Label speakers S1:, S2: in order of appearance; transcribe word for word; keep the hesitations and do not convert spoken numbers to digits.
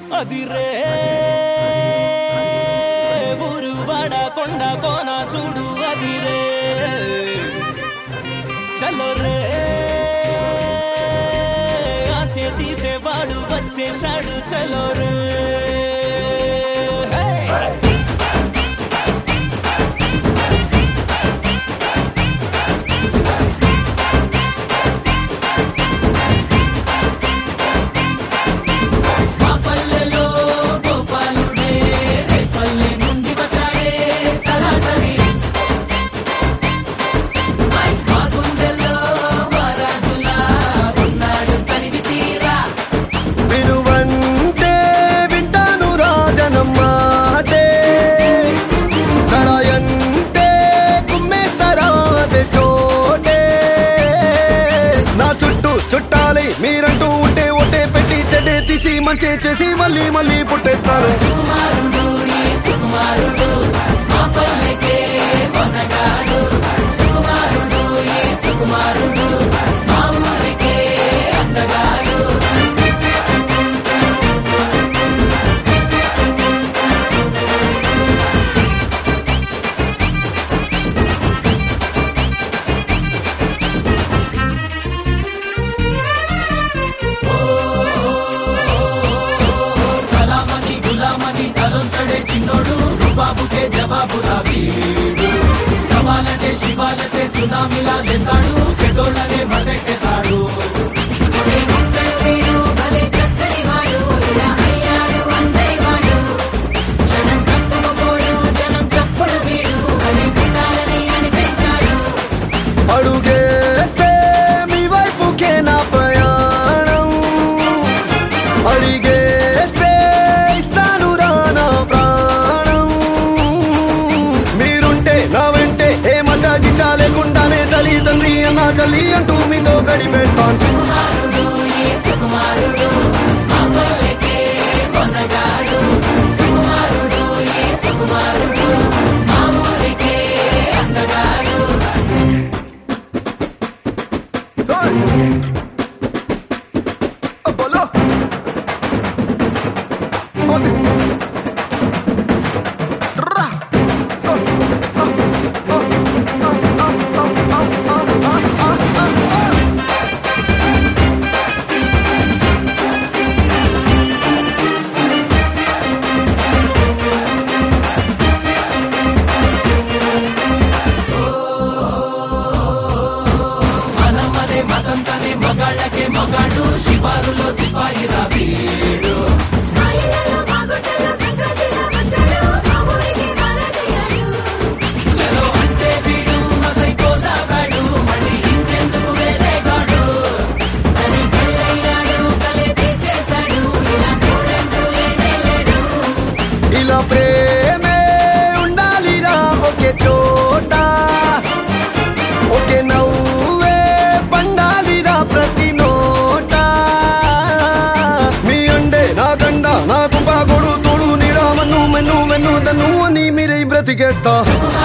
S1: అదిరే ఊరు వాడ కొండ కోన చూడు అదిరే చలో రే ఆశే తీర్చేవాడు వచ్చేశాడు చలో రే చుట్టాలి మీరంటూ ఉంటే ఒట్టే పెట్టి చెడ్డే తీసి మంచి చేసి మళ్ళీ మళ్ళీ పుట్టేస్తారు సుకుమారుడు ఈ సుకుమారుడు మా పల్లెకే మొనగాడు సుకుమారుడు ఈ సుకుమారుడు మా ఊరికే అందగాడు చిన్నోడు రుబాబుకే జవాబు రావీడు సవాలంటే శివాలంటే సునామీలా లేస్తాడు చెడ్డోళ్ళనే మదెట్టేశాడు అడుగేస్తే మీ వైపుకే నా ప్రయాణం అడిగేస్తే లేకుండానే తల్లి తండ్రి అన్నా చల్లి అంటూ మీతో గడిపేస్తాను సుకుమారుడు ఈ సుకుమారుడు మా పల్లెకే మొనగాడు సుకుమారుడు ఈ సుకుమారుడు మా ఊరికే అందగాడు బోలో మగాళ్ళకే మగాడు శివారులో సిపాయి రావీడు చలో అంటే వీడు మసైపోదాగాడు మళ్ళీ ఇంకెందుకు వేరేగాడు ఇలా ప్రేమే ఉండాలిరా ఒకే చోట ఒకే నవ్వే పండాలిరా ప్రతి నోట మీ అండే నా గండ నా కుంప గొడు తోడు నీడా మన్ను మెన్ను మెన్ను తన్ను అని మీరే బ్రతికేస్తా